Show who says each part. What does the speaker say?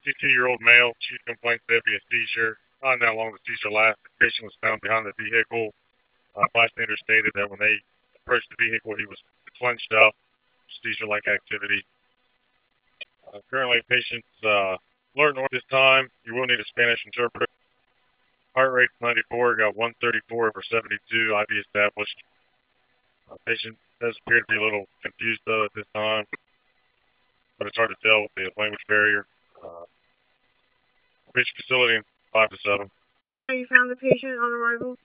Speaker 1: 62-year-old male. Chief complaints there be a seizure. Not how long the seizure lasted. The patient was found behind the vehicle. Bystanders stated that when they approached the vehicle, he was clenched up, seizure-like activity. Currently, patient's alert north this time. You will need a Spanish interpreter. Heart rate 94, got 134 over 72, IV established. Patient does appear to be a little confused though at this time, but it's hard to tell with the language barrier. Patient facility in 5 to 7.
Speaker 2: You found the patient on arrival?